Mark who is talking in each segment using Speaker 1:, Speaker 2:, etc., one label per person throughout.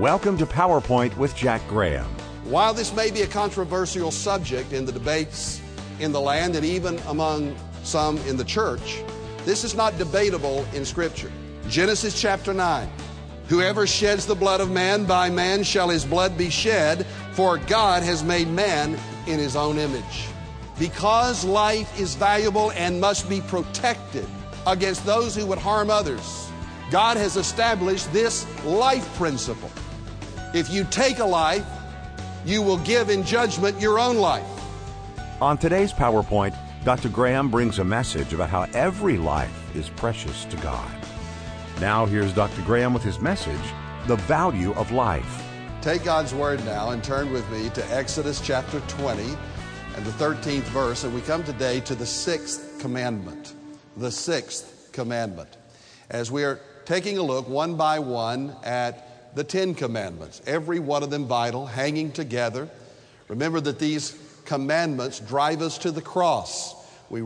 Speaker 1: Welcome to PowerPoint with Jack Graham.
Speaker 2: While this may be a controversial subject in the debates in the land and even among some in the church, this is not debatable in Scripture. Genesis chapter 9. Whoever sheds the blood of man, by man shall his blood be shed, for God has made man in his own image. Because life is valuable and must be protected against those who would harm others, God has established this life principle. If you take a life, you will give in judgment your own life.
Speaker 1: On today's PowerPoint, Dr. Graham brings a message about how every life is precious to God. Now here's Dr. Graham with his message, The Value of Life.
Speaker 2: Take God's Word now and turn with me to Exodus chapter 20 and the 13th verse, and we come today to the sixth commandment. The sixth commandment. As we are taking a look one by one at the 10 commandments, every one of them vital, hanging together. Remember that these commandments drive us to the cross. We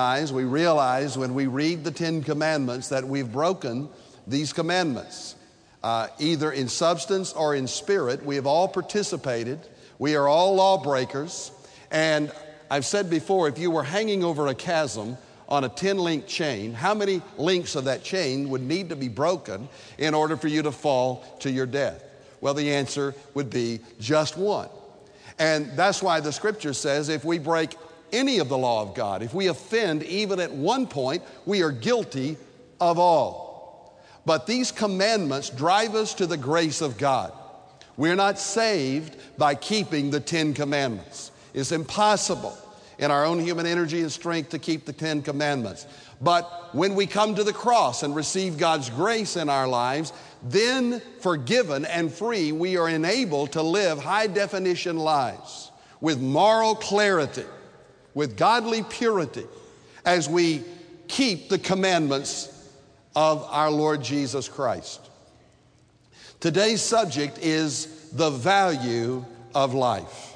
Speaker 2: realize when we read the 10 commandments that we've broken these commandments. Either in substance or in spirit, we have all participated. We are all lawbreakers. And I've said before, if you were hanging over a chasm on a 10-link chain, how many links of that chain would need to be broken in order for you to fall to your death? Well, the answer would be just one. And that's why the Scripture says if we break any of the law of God, if we offend even at one point, we are guilty of all. But these commandments drive us to the grace of God. We're not saved by keeping the 10 commandments. It's impossible in our own human energy and strength to keep the 10 commandments. But when we come to the cross and receive God's grace in our lives, then forgiven and free, we are enabled to live high-definition lives with moral clarity, with godly purity, as we keep the commandments of our Lord Jesus Christ. Today's subject is the value of life.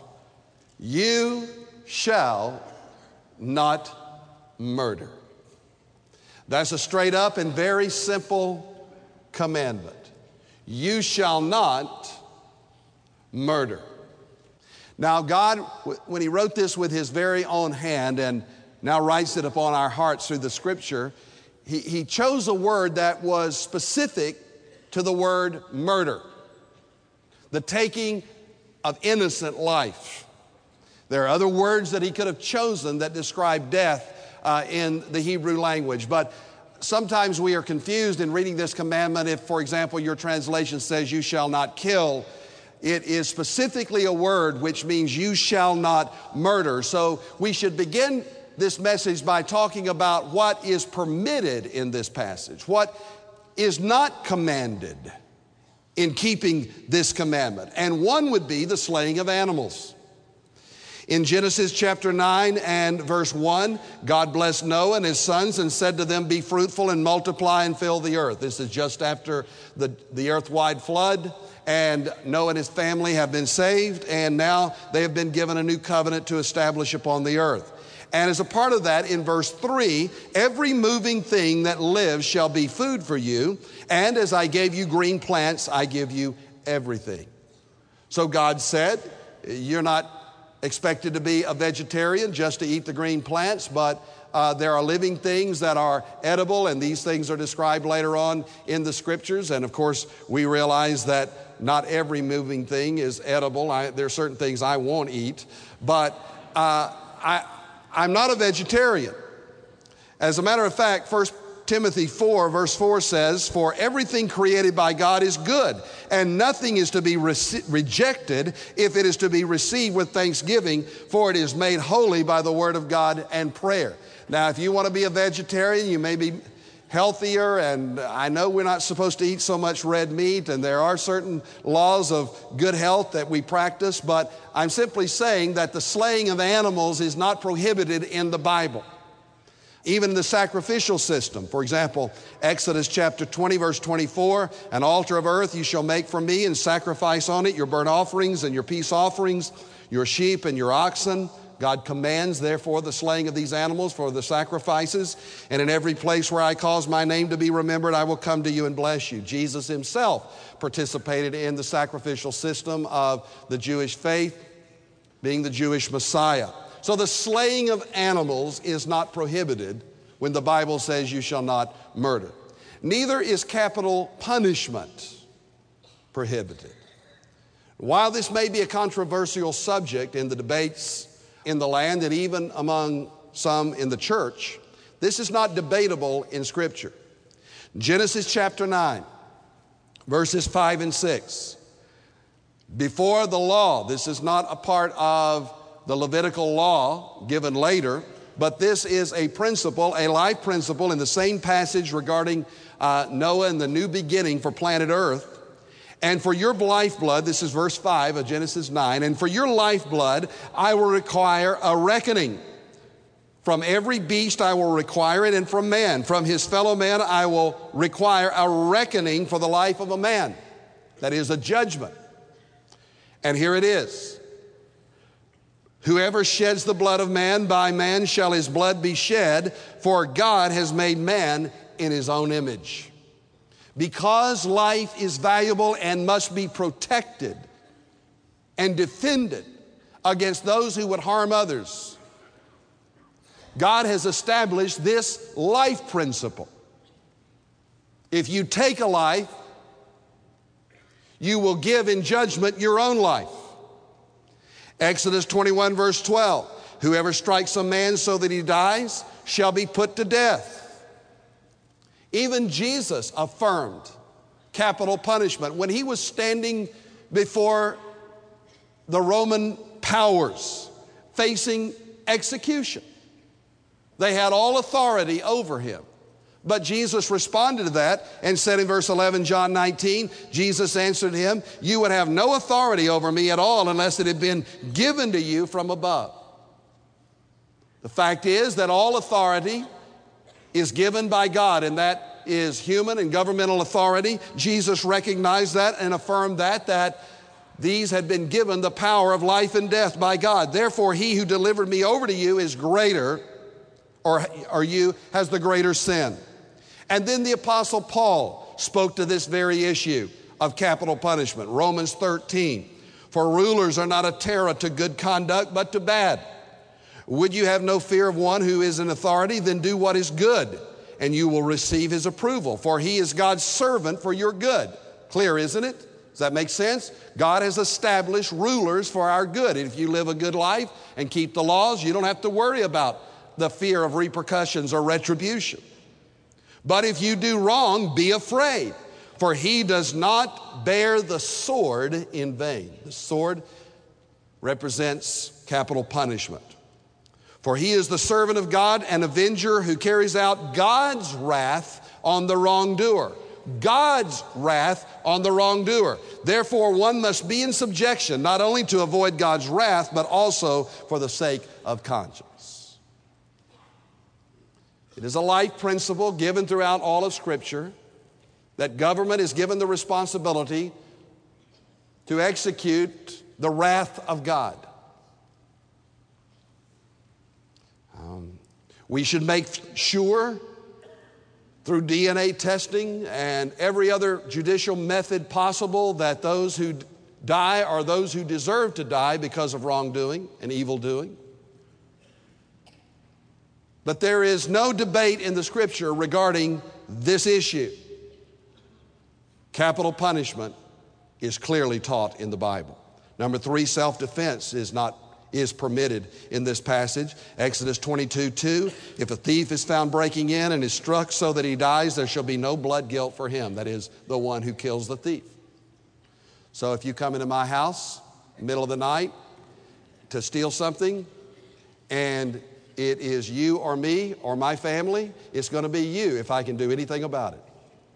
Speaker 2: You shall not murder. That's a straight up and very simple commandment. You shall not murder. Now God, when He wrote this with His very own hand and now writes it upon our hearts through the Scripture, He chose a word that was specific to the word murder, the taking of innocent life. There are other words that He could have chosen that describe death in the Hebrew language. But sometimes we are confused in reading this commandment. If, for example, your translation says you shall not kill, it is specifically a word which means you shall not murder. So we should begin this message by talking about what is permitted in this passage, what is not commanded in keeping this commandment. And one would be the slaying of animals. In Genesis chapter 9 and verse 1, God blessed Noah and his sons and said to them, be fruitful and multiply and fill the earth. This is just after the earth-wide flood, and Noah and his family have been saved, and now they have been given a new covenant to establish upon the earth. And as a part of that, in verse 3, every moving thing that lives shall be food for you, and as I gave you green plants, I give you everything. So God said, you're not expected to be a vegetarian just to eat the green plants, but there are living things that are edible, and these things are described later on in the Scriptures. And of course, we realize that not every moving thing is edible. There are certain things I won't eat, but I'm not a vegetarian. As a matter of fact, 1 Timothy 4 verse 4 says, for everything created by God is good, and nothing is to be rejected if it is to be received with thanksgiving, for it is made holy by the word of God and prayer. Now, if you want to be a vegetarian, you may be healthier, and I know we're not supposed to eat so much red meat, and there are certain laws of good health that we practice, but I'm simply saying that the slaying of animals is not prohibited in the Bible. Even in the sacrificial system, for example, Exodus chapter 20, verse 24, an altar of earth you shall make for me and sacrifice on it your burnt offerings and your peace offerings, your sheep and your oxen, God commands, therefore, the slaying of these animals for the sacrifices. And in every place where I cause my name to be remembered, I will come to you and bless you. Jesus himself participated in the sacrificial system of the Jewish faith, being the Jewish Messiah. So the slaying of animals is not prohibited when the Bible says you shall not murder. Neither is capital punishment prohibited. While this may be a controversial subject in the debates in the land and even among some in the church, this is not debatable in Scripture. Genesis chapter 9, verses 5 and 6. Before the law, this is not a part of the Levitical law given later, but this is a principle, a life principle in the same passage regarding Noah and the new beginning for planet Earth. And for your lifeblood, this is verse 5 of Genesis 9, and for your lifeblood I will require a reckoning. From every beast I will require it, and from man, from his fellow man I will require a reckoning for the life of a man. That is a judgment. And here it is. Whoever sheds the blood of man, by man shall his blood be shed, for God has made man in his own image. Because life is valuable and must be protected and defended against those who would harm others, God has established this life principle. If you take a life, you will give in judgment your own life. Exodus 21 verse 12, whoever strikes a man so that he dies shall be put to death. Even Jesus affirmed capital punishment when he was standing before the Roman powers facing execution. They had all authority over him. But Jesus responded to that and said in verse 11, John 19, Jesus answered him, you would have no authority over me at all unless it had been given to you from above. The fact is that all authority is given by God, and that is human and governmental authority. Jesus recognized that and affirmed that these had been given the power of life and death by God. Therefore, he who delivered me over to you is greater, or you has the greater sin. And then the Apostle Paul spoke to this very issue of capital punishment. Romans 13, for rulers are not a terror to good conduct, but to bad. Would you have no fear of one who is in authority? Then do what is good, and you will receive his approval. For he is God's servant for your good. Clear, isn't it? Does that make sense? God has established rulers for our good. If you live a good life and keep the laws, you don't have to worry about the fear of repercussions or retribution. But if you do wrong, be afraid, for he does not bear the sword in vain. The sword represents capital punishment. For he is the servant of God, an avenger who carries out God's wrath on the wrongdoer. God's wrath on the wrongdoer. Therefore, one must be in subjection, not only to avoid God's wrath, but also for the sake of conscience. It is a life principle given throughout all of Scripture that government is given the responsibility to execute the wrath of God. We should make sure through DNA testing and every other judicial method possible that those who die are those who deserve to die because of wrongdoing and evil doing. But there is no debate in the Scripture regarding this issue. Capital punishment is clearly taught in the Bible. Number 3, self-defense is permitted in this passage. Exodus 22:2, if a thief is found breaking in and is struck so that he dies, there shall be no blood guilt for him. That is, the one who kills the thief. So if you come into my house, middle of the night, to steal something, and it is you or me or my family, it's going to be you if I can do anything about it.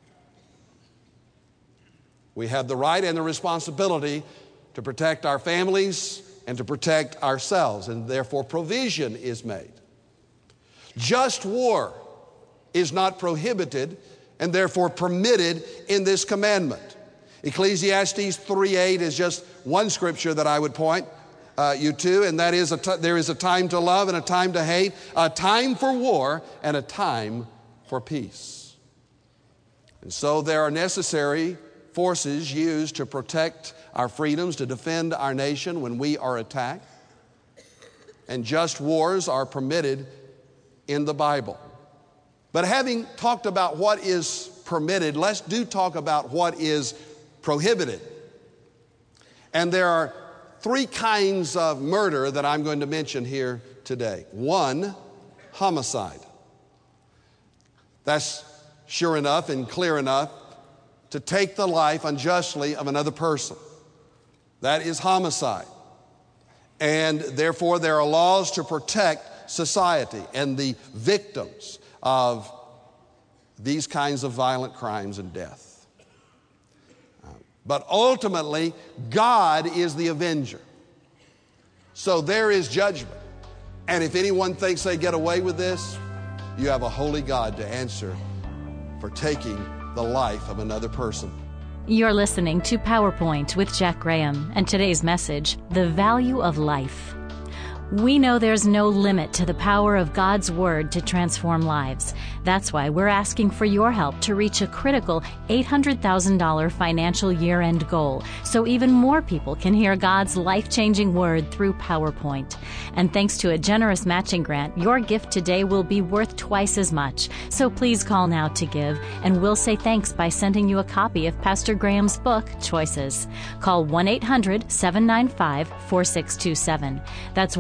Speaker 2: We have the right and the responsibility to protect our families and to protect ourselves, and therefore provision is made. Just war is not prohibited and therefore permitted in this commandment. Ecclesiastes 3:8 is just one scripture that I would point you to, and that is there is a time to love and a time to hate, a time for war and a time for peace. And so there are necessary forces used to protect our freedoms, to defend our nation when we are attacked. And just wars are permitted in the Bible. But having talked about what is permitted, let's talk about what is prohibited. And there are three kinds of murder that I'm going to mention here today. One, homicide. That's sure enough and clear enough to take the life unjustly of another person. That is homicide. And therefore there are laws to protect society and the victims of these kinds of violent crimes and death. But ultimately, God is the avenger. So there is judgment. And if anyone thinks they get away with this, you have a holy God to answer for taking the life of another person.
Speaker 3: You're listening to PowerPoint with Jack Graham, and today's message, The Value of Life. We know there's no limit to the power of God's Word to transform lives. That's why we're asking for your help to reach a critical $800,000 financial year-end goal, so even more people can hear God's life-changing Word through PowerPoint. And thanks to a generous matching grant, your gift today will be worth twice as much. So please call now to give, and we'll say thanks by sending you a copy of Pastor Graham's book, Choices. Call 1-800-795-4627. That's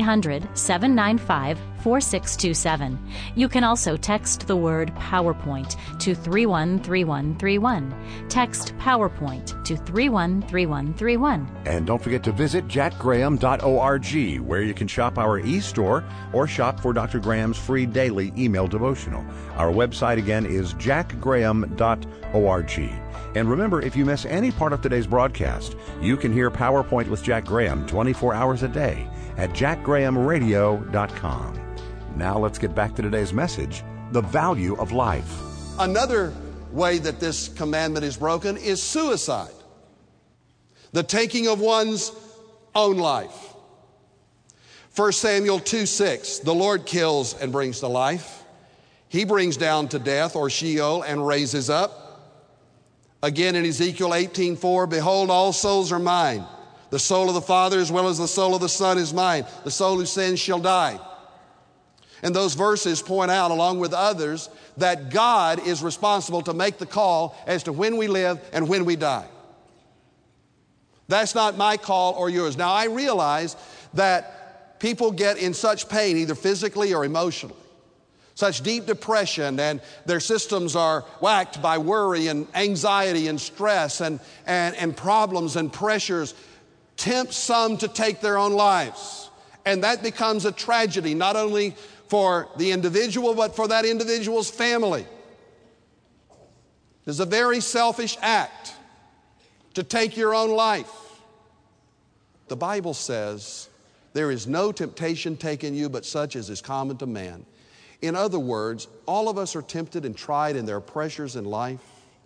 Speaker 3: 1-800-795-4627. You can also text the word PowerPoint to 313131. Text PowerPoint to 313131.
Speaker 1: And don't forget to visit jackgraham.org, where you can shop our e-store or shop for Dr. Graham's free daily email devotional. Our website again is jackgraham.org. And remember, if you miss any part of today's broadcast, you can hear PowerPoint with Jack Graham 24 hours a day at jackgrahamradio.com. Now let's get back to today's message, the value of life.
Speaker 2: Another way that this commandment is broken is suicide, the taking of one's own life. 1 Samuel 2:6, the Lord kills and brings to life. He brings down to death or Sheol and raises up. Again in Ezekiel 18:4, behold, all souls are mine. The soul of the Father as well as the soul of the Son is mine. The soul who sins shall die. And those verses point out, along with others, that God is responsible to make the call as to when we live and when we die. That's not my call or yours. Now, I realize that people get in such pain, either physically or emotionally, such deep depression, and their systems are whacked by worry and anxiety and stress and problems and pressures, tempt some to take their own lives. And that becomes a tragedy, not only for the individual, but for that individual's family. It's a very selfish act to take your own life. The Bible says, there is no temptation taken you but such as is common to man. In other words, all of us are tempted and tried, and there are pressures in life.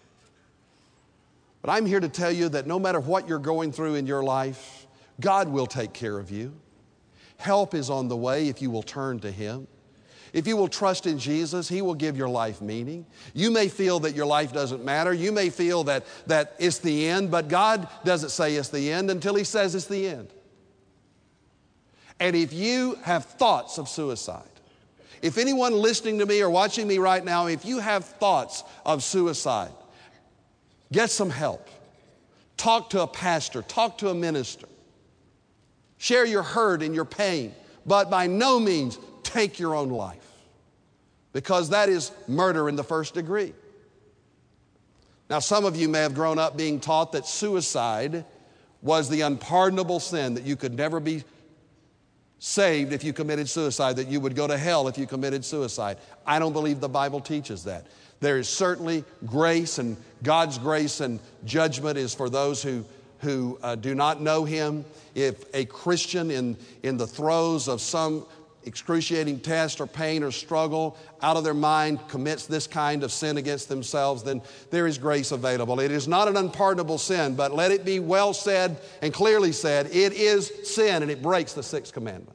Speaker 2: But I'm here to tell you that no matter what you're going through in your life, God will take care of you. Help is on the way if you will turn to Him. If you will trust in Jesus, He will give your life meaning. You may feel that your life doesn't matter. You may feel that it's the end, but God doesn't say it's the end until He says it's the end. And if you have thoughts of suicide, if anyone listening to me or watching me right now, if you have thoughts of suicide, get some help. Talk to a pastor. Talk to a minister. Share your hurt and your pain, but by no means take your own life, because that is murder in the first degree. Now, some of you may have grown up being taught that suicide was the unpardonable sin, that you could never be saved if you committed suicide, that you would go to hell if you committed suicide. I don't believe the Bible teaches that. There is certainly grace, and God's grace and judgment is for those who do not know Him. If a Christian in the throes of some excruciating test or pain or struggle out of their mind commits this kind of sin against themselves, then there is grace available. It is not an unpardonable sin, but let it be well said and clearly said, it is sin and it breaks the sixth commandment.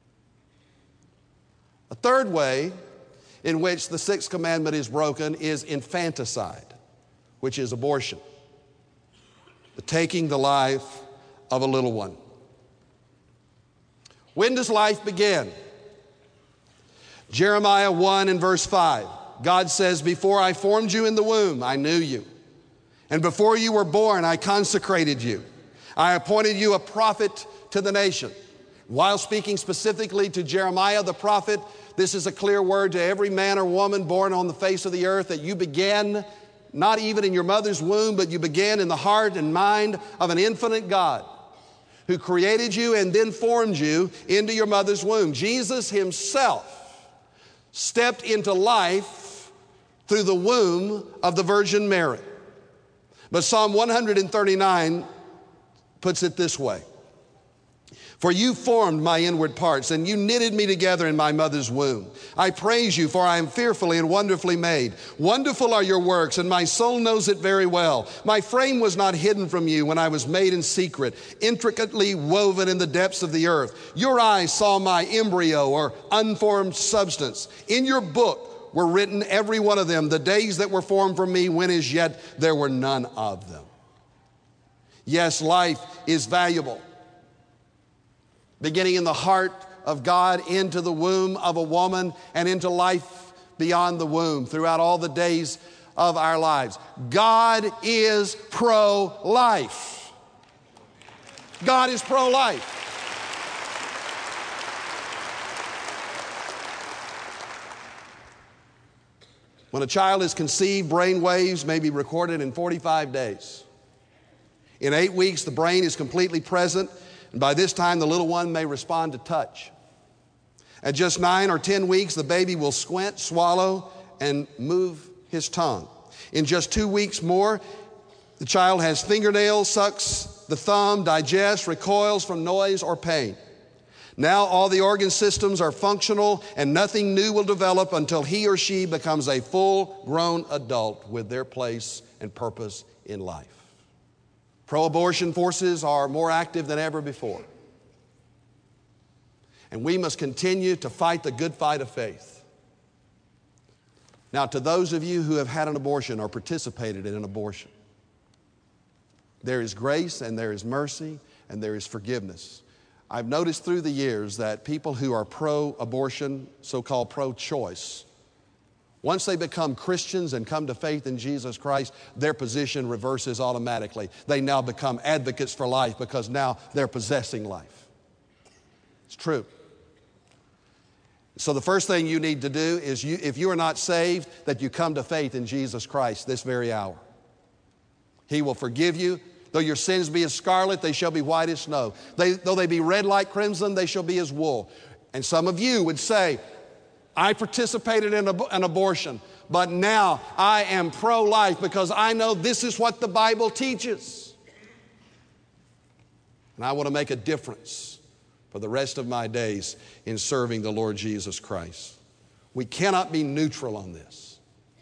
Speaker 2: A third way in which the sixth commandment is broken is infanticide, which is abortion, the taking the life of a little one. When does life begin? Jeremiah 1 and verse 5, God says, before I formed you in the womb, I knew you. And before you were born, I consecrated you. I appointed you a prophet to the nation. While speaking specifically to Jeremiah the prophet, this is a clear word to every man or woman born on the face of the earth that you began not even in your mother's womb, but you began in the heart and mind of an infinite God who created you and then formed you into your mother's womb. Jesus himself stepped into life through the womb of the Virgin Mary. But Psalm 139 puts it this way. For you formed my inward parts, and you knitted me together in my mother's womb. I praise you, for I am fearfully and wonderfully made. Wonderful are your works, and my soul knows it very well. My frame was not hidden from you when I was made in secret, intricately woven in the depths of the earth. Your eyes saw my embryo, or unformed substance. In your book were written, every one of them, the days that were formed for me, when as yet there were none of them. Yes, life is valuable. Beginning in the heart of God, into the womb of a woman, and into life beyond the womb throughout all the days of our lives. God is pro-life. God is pro-life. When a child is conceived, brain waves may be recorded in 45 days. In 8 weeks, the brain is completely present. And by this time, the little one may respond to touch. At just 9 or 10 weeks, the baby will squint, swallow, and move his tongue. In just 2 weeks more, the child has fingernails, sucks the thumb, digests, recoils from noise or pain. Now all the organ systems are functional and nothing new will develop until he or she becomes a full-grown adult with their place and purpose in life. Pro-abortion forces are more active than ever before. And we must continue to fight the good fight of faith. Now, to those of you who have had an abortion or participated in an abortion, there is grace and there is mercy and there is forgiveness. I've noticed through the years that people who are pro-abortion, so-called pro-choice, once they become Christians and come to faith in Jesus Christ, their position reverses automatically. They now become advocates for life because now they're possessing life. It's true. So the first thing you need to do is, if you are not saved, that you come to faith in Jesus Christ this very hour. He will forgive you. Though your sins be as scarlet, they shall be white as snow. Though they be red like crimson, they shall be as wool. And some of you would say, I participated in an abortion, but now I am pro-life because I know this is what the Bible teaches. And I want to make a difference for the rest of my days in serving the Lord Jesus Christ. We cannot be neutral on this.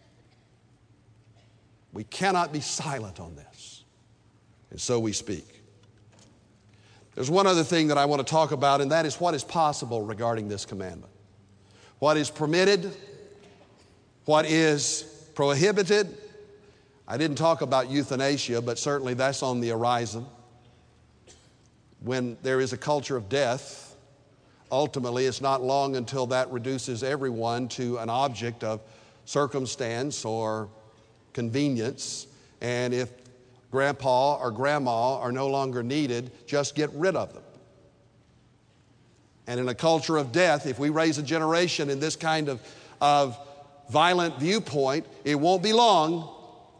Speaker 2: We cannot be silent on this. And so we speak. There's one other thing that I want to talk about, and that is what is possible regarding this commandment. What is permitted, what is prohibited. I didn't talk about euthanasia, but certainly that's on the horizon. When there is a culture of death, ultimately it's not long until that reduces everyone to an object of circumstance or convenience. And if grandpa or grandma are no longer needed, just get rid of them. And in a culture of death, if we raise a generation in this kind of violent viewpoint, it won't be long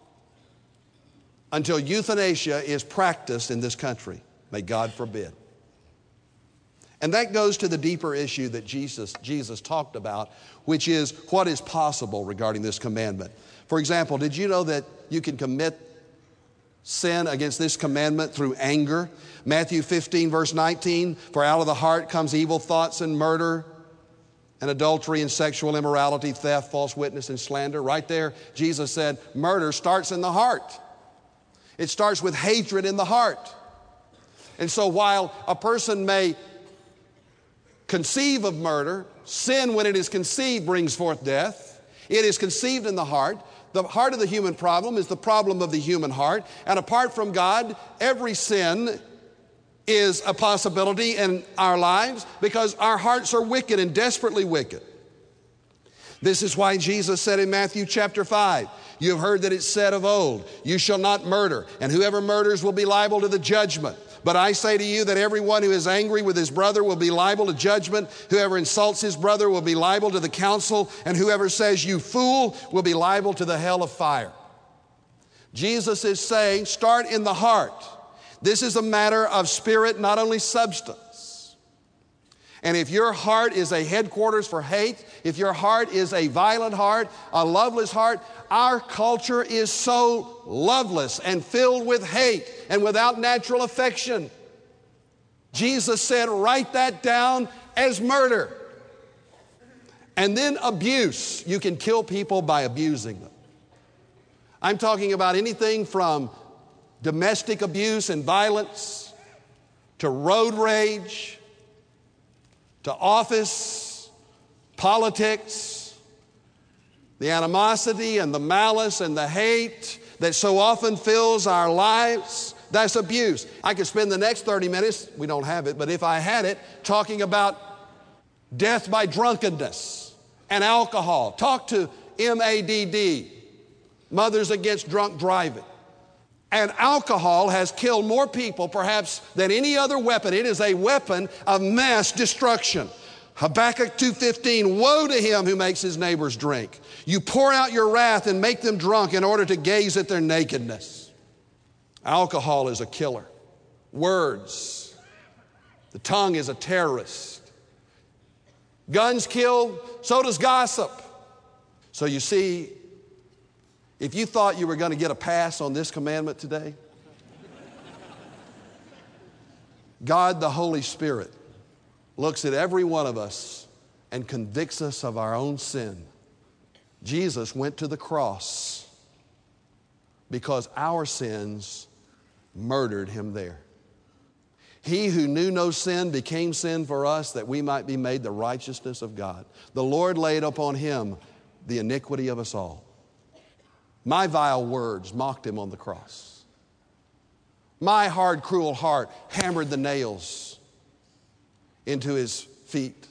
Speaker 2: until euthanasia is practiced in this country. May God forbid. And that goes to the deeper issue that Jesus talked about, which is what is possible regarding this commandment. For example, did you know that you can commit sin against this commandment through anger? Matthew 15 verse 19, for out of the heart comes evil thoughts and murder, and adultery and sexual immorality, theft, false witness, and slander. Right there, Jesus said, murder starts in the heart. It starts with hatred in the heart. And so while a person may conceive of murder, sin, when it is conceived, brings forth death. It is conceived in the heart. The heart of the human problem is the problem of the human heart. And apart from God, every sin is a possibility in our lives because our hearts are wicked and desperately wicked. This is why Jesus said in Matthew chapter 5, you have heard that it said of old, you shall not murder, and whoever murders will be liable to the judgment. But I say to you that everyone who is angry with his brother will be liable to judgment. Whoever insults his brother will be liable to the council, and whoever says, you fool, will be liable to the hell of fire. Jesus is saying, start in the heart. This is a matter of spirit, not only substance. And if your heart is a headquarters for hate, if your heart is a violent heart, a loveless heart, our culture is so loveless and filled with hate and without natural affection. Jesus said, write that down as murder. And then abuse. You can kill people by abusing them. I'm talking about anything from domestic abuse and violence to road rage to office, politics, the animosity and the malice and the hate that so often fills our lives. That's abuse. I could spend the next 30 minutes, we don't have it, but if I had it, talking about death by drunkenness and alcohol. Talk to MADD, Mothers Against Drunk Driving. And alcohol has killed more people perhaps than any other weapon. It is a weapon of mass destruction. Habakkuk 2:15, woe to him who makes his neighbors drink. You pour out your wrath and make them drunk in order to gaze at their nakedness. Alcohol is a killer. Words. The tongue is a terrorist. Guns kill, so does gossip. So you see, if you thought you were going to get a pass on this commandment today, God the Holy Spirit looks at every one of us and convicts us of our own sin. Jesus went to the cross because our sins murdered him there. He who knew no sin became sin for us that we might be made the righteousness of God. The Lord laid upon him the iniquity of us all. My vile words mocked him on the cross. My hard, cruel heart hammered the nails into his feet.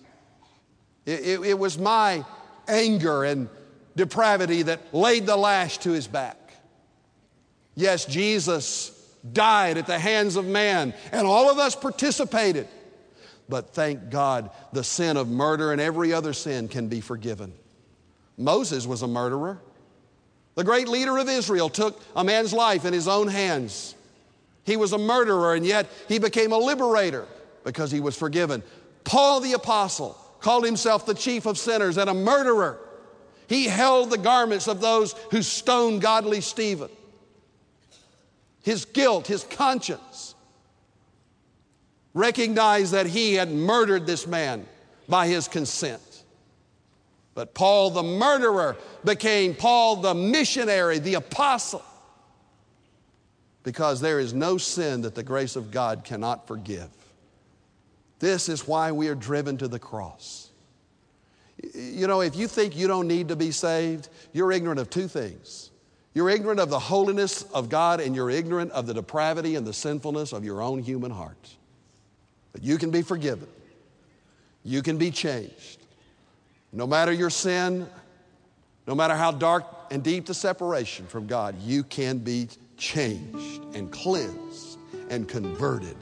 Speaker 2: It was my anger and depravity that laid the lash to his back. Yes, Jesus died at the hands of man, and all of us participated. But thank God, the sin of murder and every other sin can be forgiven. Moses was a murderer. The great leader of Israel took a man's life in his own hands. He was a murderer, and yet he became a liberator because he was forgiven. Paul the apostle called himself the chief of sinners and a murderer. He held the garments of those who stoned godly Stephen. His guilt, his conscience, recognized that he had murdered this man by his consent. But Paul the murderer became Paul the missionary, the apostle, because there is no sin that the grace of God cannot forgive. This is why we are driven to the cross. You know, if you think you don't need to be saved, you're ignorant of two things. You're ignorant of the holiness of God, and you're ignorant of the depravity and the sinfulness of your own human heart. But you can be forgiven. You can be changed. No matter your sin, no matter how dark and deep the separation from God, you can be changed and cleansed and converted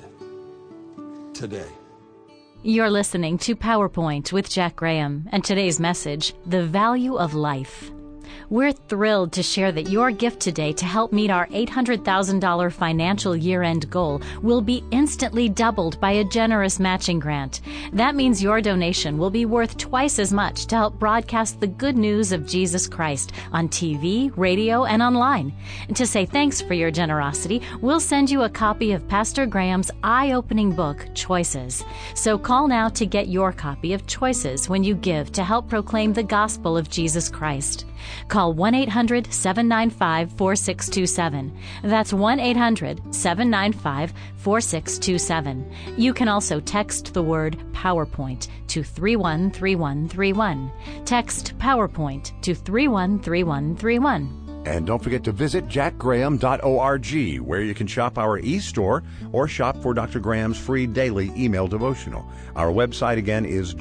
Speaker 2: today.
Speaker 3: You're listening to PowerPoint with Jack Graham, and today's message, The Value of Life. We're thrilled to share that your gift today to help meet our $800,000 financial year-end goal will be instantly doubled by a generous matching grant. That means your donation will be worth twice as much to help broadcast the good news of Jesus Christ on TV, radio, and online. And to say thanks for your generosity, we'll send you a copy of Pastor Graham's eye-opening book, Choices. So call now to get your copy of Choices when you give to help proclaim the gospel of Jesus Christ. Call 1-800-795-4627. That's 1-800-795-4627. You can also text the word PowerPoint to 313131. Text PowerPoint to 313131.
Speaker 1: And don't forget to visit jackgraham.org, where you can shop our e-store or shop for Dr. Graham's free daily email devotional. Our website again is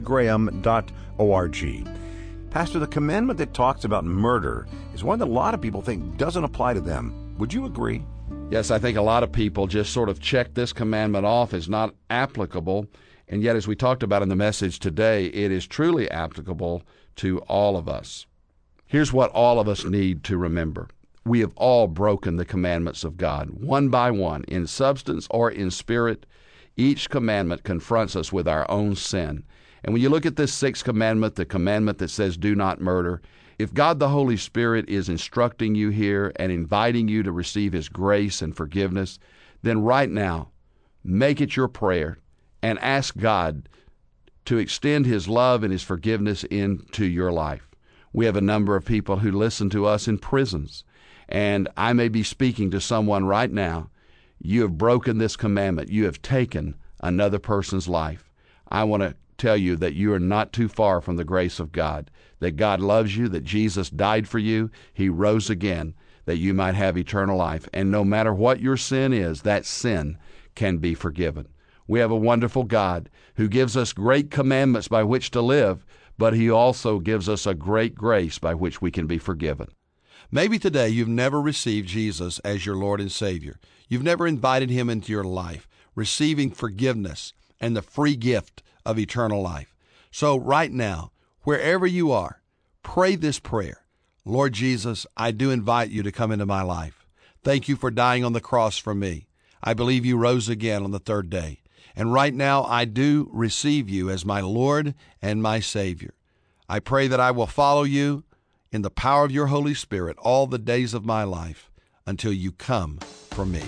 Speaker 1: jackgraham.org. Pastor, the commandment that talks about murder is one that a lot of people think doesn't apply to them. Would you agree?
Speaker 2: Yes, I think a lot of people just sort of check this commandment off as not applicable, and yet as we talked about in the message today, it is truly applicable to all of us. Here's what all of us need to remember. We have all broken the commandments of God, one by one, in substance or in spirit. Each commandment confronts us with our own sin. And when you look at this sixth commandment, the commandment that says, do not murder, if God the Holy Spirit is instructing you here and inviting you to receive His grace and forgiveness, then right now, make it your prayer and ask God to extend His love and His forgiveness into your life. We have a number of people who listen to us in prisons, and I may be speaking to someone right now. You have broken this commandment. You have taken another person's life. I want to tell you that you are not too far from the grace of God, that God loves you, that Jesus died for you, He rose again, that you might have eternal life. And no matter what your sin is, that sin can be forgiven. We have a wonderful God who gives us great commandments by which to live, but He also gives us a great grace by which we can be forgiven. Maybe today you've never received Jesus as your Lord and Savior. You've never invited Him into your life, receiving forgiveness and the free gift of eternal life. So right now, wherever you are, pray this prayer. Lord Jesus, I do invite you to come into my life. Thank you for dying on the cross for me. I believe you rose again on the third day. And right now, I do receive you as my Lord and my Savior. I pray that I will follow you in the power of your Holy Spirit all the days of my life until you come for me.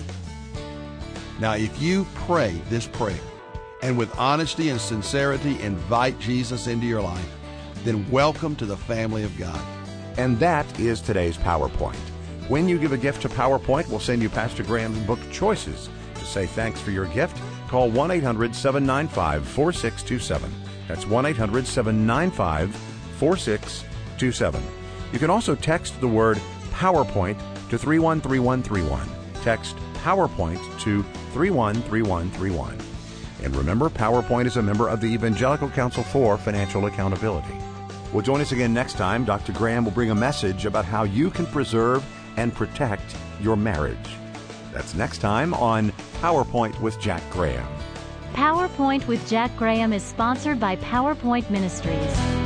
Speaker 2: Now, if you pray this prayer and with honesty and sincerity invite Jesus into your life, then welcome to the family of God.
Speaker 1: And that is today's PowerPoint. When you give a gift to PowerPoint, we'll send you Pastor Graham's book, Choices. To say thanks for your gift, call 1-800-795-4627. That's 1-800-795-4627. You can also text the word PowerPoint to 313131. Text PowerPoint to 313131. And remember, PowerPoint is a member of the Evangelical Council for Financial Accountability. Well, join us again next time. Dr. Graham will bring a message about how you can preserve and protect your marriage. That's next time on PowerPoint with Jack Graham.
Speaker 3: PowerPoint with Jack Graham is sponsored by PowerPoint Ministries.